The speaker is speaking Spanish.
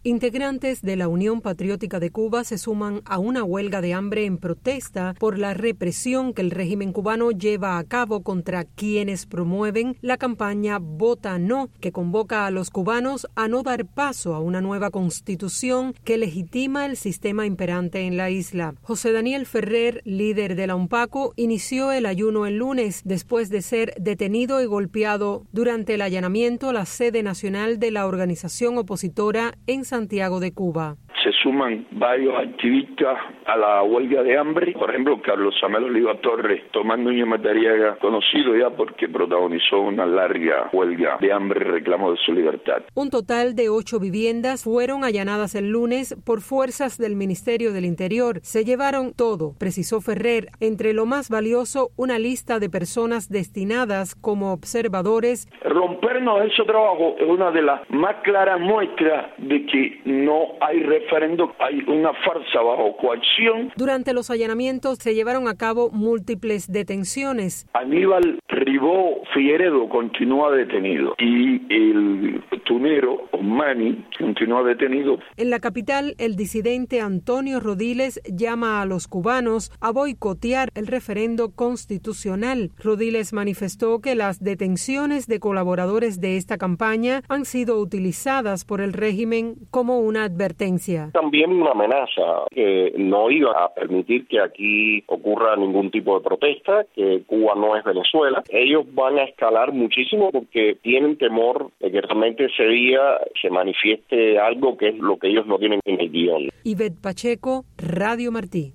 Integrantes de la Unión Patriótica de Cuba se suman a una huelga de hambre en protesta por la represión que el régimen cubano lleva a cabo contra quienes promueven la campaña Vota No, que convoca a los cubanos a no dar paso a una nueva constitución que legitima el sistema imperante en la isla. José Daniel Ferrer, líder de la UNPACU, inició el ayuno el lunes después de ser detenido y golpeado durante el allanamiento a la sede nacional de la organización opositora en Santiago de Cuba. Se suman varios activistas a la huelga de hambre, por ejemplo Carlos Samuel Oliva Torres, Tomás Núñez Matariaga, conocido ya porque protagonizó una larga huelga de hambre y reclamo de su libertad. Un total de 8 viviendas fueron allanadas el lunes por fuerzas del Ministerio del Interior. Se llevaron todo, precisó Ferrer, entre lo más valioso, una lista de personas destinadas como observadores. Rompernos ese trabajo es una de las más claras muestras de que no hay referendo, hay una farsa bajo coacción. Durante los allanamientos se llevaron a cabo múltiples detenciones. Aníbal Ribó Figueredo continúa detenido y el tunero Osmani continúa detenido. En la capital, el disidente Antonio Rodiles llama a los cubanos a boicotear el referendo constitucional. Rodiles manifestó que las detenciones de colaboradores de esta campaña han sido utilizadas por el régimen como una advertencia. También una amenaza, que no iba a permitir que aquí ocurra ningún tipo de protesta, que Cuba no es Venezuela. Ellos van a escalar muchísimo porque tienen temor de que realmente ese día se manifieste algo que es lo que ellos no tienen en el guión. Ivette Pacheco, Radio Martí.